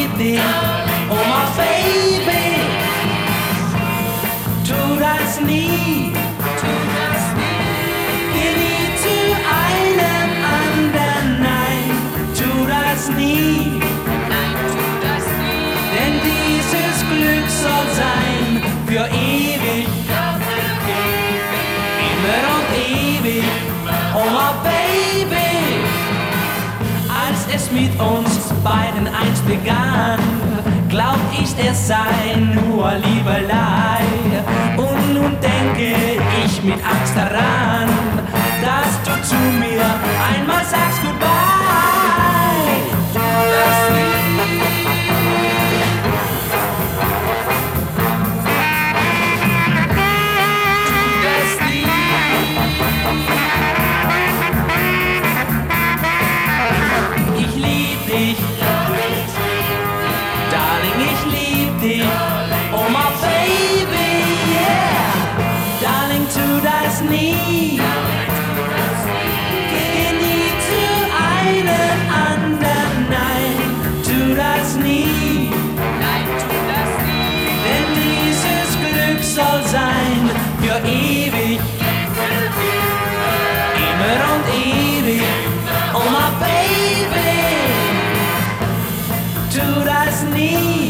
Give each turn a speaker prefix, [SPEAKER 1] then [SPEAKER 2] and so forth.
[SPEAKER 1] lieb dich, oh my baby. Tu das nie, geh nie zu einem anderen, nein, tu das nie. Denn dieses Glück soll sein für ewig, immer und ewig, oh my baby. Als es mit uns beiden einst begann, glaubt ich, es sei nur Liebelei. Und nun denke ich mit Angst daran, dass du zu mir einmal sagst Goodbye. Ich lieb dich, Darling, ich lieb dich, oh my baby, yeah. Darling, tu das nie, geh nie zu einem anderen, nein, tu das nie. Denn dieses Glück soll sein für ewig, immer und ewig, oh my baby. Tu das nie.